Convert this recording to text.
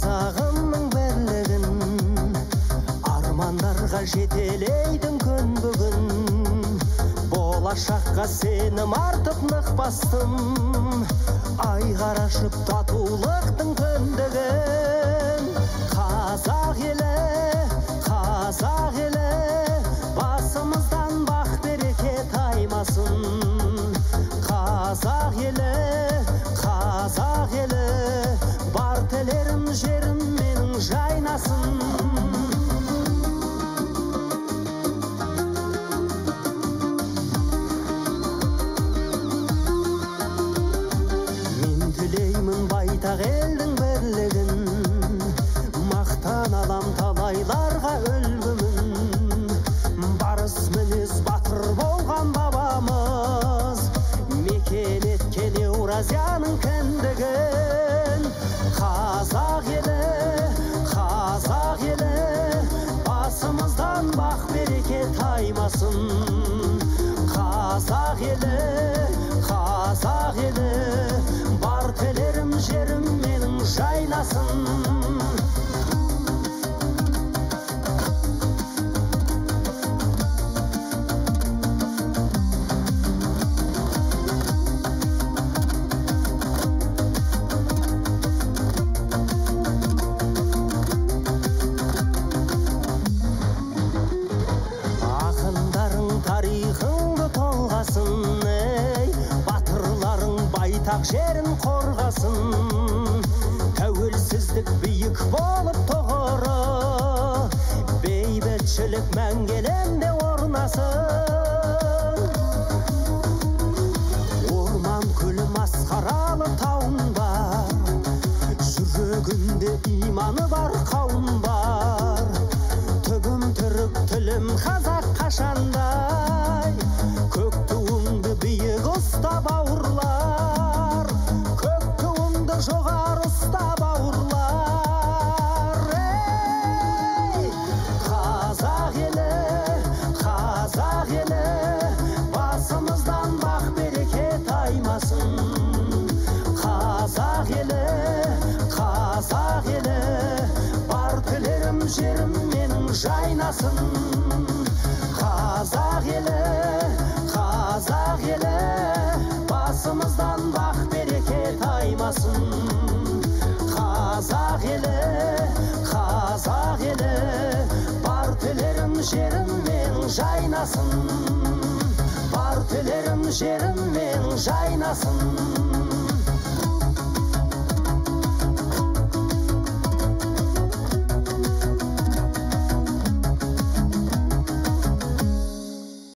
қазағымның бірлігін, армандарға жетелейдің күн бүгін. Болашаққа сенім артып нық бастым, айға ашып татулықтың күндігін. Қазақ елі, басымыздан бақ береке таймасын. Қазақ елі, бар тілерім жерім менің жайнасын. Мен тілеймін байтақ елдің бірлігін, мақтан алам талайларға үлгімін. Барыс мінез батыр болған бабамыз, мекен еткен Еуразияның кіндігін. Қазақ елі, басымыздан бақ береке таймасын. Қазақ елі, бар тілерім жерім менің жайнасын. Тарихыңды толғасын, батырларың байтақ жерін қорғасын. Тәуелсіздік биік болып тұғыры, бейбітшілік мәңгелемде орнасын. Орман көлі масқаралы тауын бар, жүрегінде иманы бар қауым бар. Түбім түрік, тілім қазақ қашандай, көк туыңды биік ұста бауырлар, көк туыңды жоғары ұста бауырлар. Қазақ елі, басымыздан бақ береке таймасын. Қазақ елі, бар тілерім жерім менің жайнасын. Қазақ елі, басымыздан бақ береке таймасын. Қазақ елі, бар тілерім жерім менің жайнасын. Бар тілерім жерім менің жайнасын.